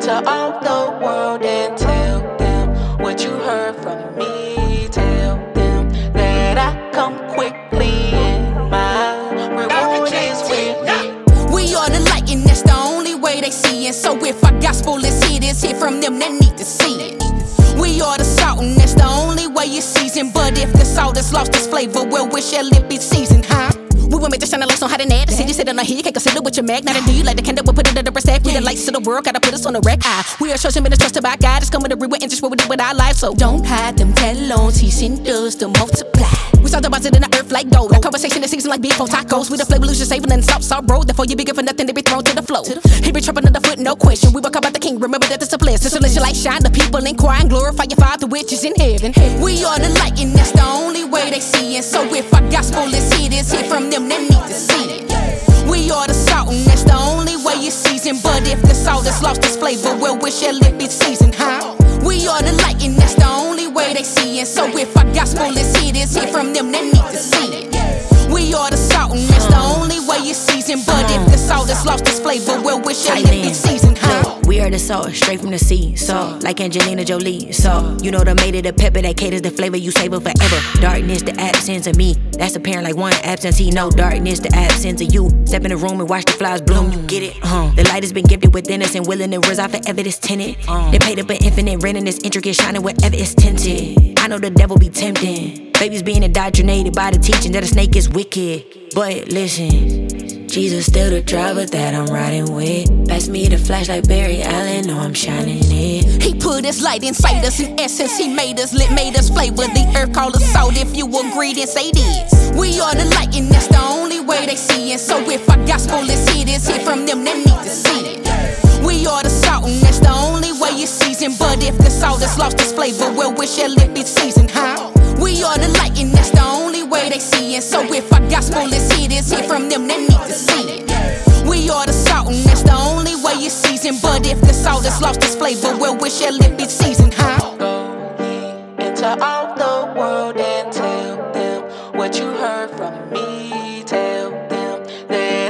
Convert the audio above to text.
into all the world and tell them what you heard from me. Tell them that I come quickly and my reward is with me. We are the light and that's the only way they see it. So if our gospel is hit, it's hit from them that need to see it. We are the salt and that's the only way it's seasoned. But if the salt has lost its flavor, well, where shall it be seasoned, huh? We will make the shining lights on how to net. The city sitting on here, you can't consider with your mag. Now, do you like the candle? We'll put it under respect. We the lights of the world, gotta put us on the wreck. We are chosen men trusted by God. It's coming to read with interest what we do with our lives. So don't hide them talons, he sent us to multiply. We saw deposit in the earth like gold. That conversation is seasoned like beef on tacos. We the flavor lose your saving and salt road. Therefore you be good for nothing to be thrown to the floor. He be trapping under foot, no question. We will come out the king, remember that it's a blessing. So let your light shine, the people inquire and glorify your Father which is in heaven. We are the light and that's the only way they see it. So if our gospel is hit, it's hit from them that need to see it. We are the salt and that's the only way it's seasoned. But if the salt has lost its flavor, well, where shall it be seasoned, huh? We are the light and that's the only way they see it. So if our gospel is hit, it's hit from them that need to see it. We are the salt and that's the only way it's seasoned. But if the salt has lost its flavor, well, where shall it be seasoned, huh? We are the salt, straight from the sea. So, like Angelina Jolie. So, you know the made of the pepper that caters the flavor you savor forever. Darkness, the absence of me. That's apparent like one absentee. No darkness, the absence of you. Step in the room and watch the flowers bloom. You get it? The light has been gifted within us and willing to reside forever. This tenant. They paid up an infinite rent and this intricate shining wherever it's tinted. I know the devil be tempting. Babies being indoctrinated by the teaching that a snake is wicked. But listen, Jesus still the driver that I'm riding with. Pass me the flash like Barry Allen, know I'm shining it. He put his light inside us, in essence he made us lit, made us flavor. The earth call us salt, if you agree then say this. We are the light and that's the only way they see it. So if our gospel is hit, it's hit from them that need to see it. We are the salt and that's the only way it's seasoned. But if the salt has lost its flavor, well, where shall it be seasoned, huh? We are the light and that's the only way they see it. So if our gospel is hit, it's hit from them that need to see it. We are the salt and that's the only way it's seasoned. But if the salt has lost its flavor, well, where shall it be seasoned, huh? Go ye into all the world and tell them what you heard from me. Tell them that